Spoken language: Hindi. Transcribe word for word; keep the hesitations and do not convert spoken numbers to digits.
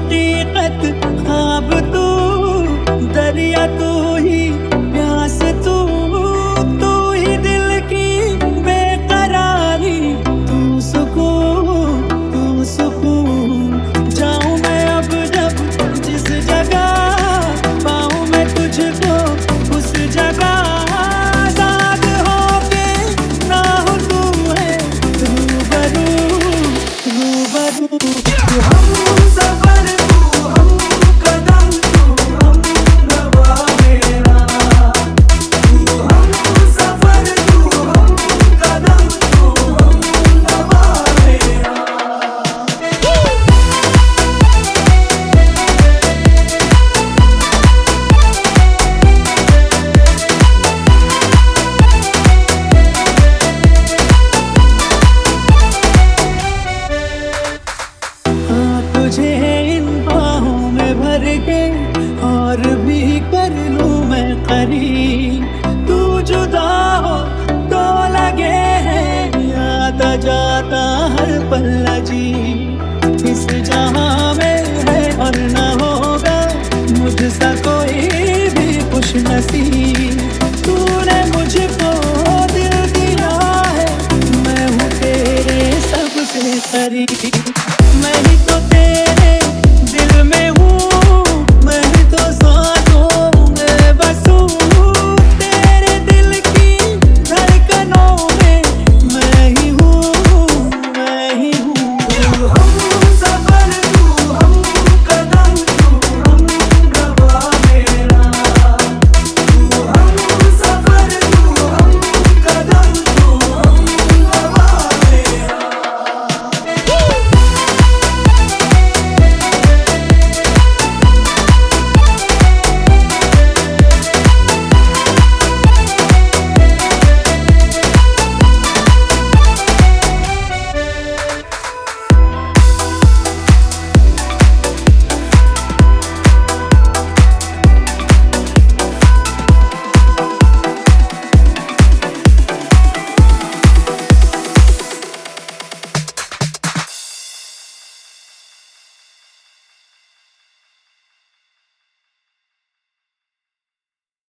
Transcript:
हकीकत ख्वाब तू, दरिया तू ही प्यास तू, तू ही दिल की बेकरारी, तू सुकून तू सुकून। जाऊं मैं अब जब जिस जगह, पाऊं मैं तुझको उस जगह, आजाद होके ना हो तू है रूबरू रूबरू। हम सफर तू, हम कदम तू, हम नवा मेरा, तू हम सफर तू, हम कदम तू, हम नवा मेरा। हाँ, तुझे इन बाहों में भर के और भी कर लूं मैं करीब, तू जुदा हो तो लगे है आता जाता हर पल अजीब। इस जहां में है और न होगा मुझसा कोई भी खुश नसीब, तूने मुझको दिल दिया है, मैं हूँ तेरे सबसे करीब।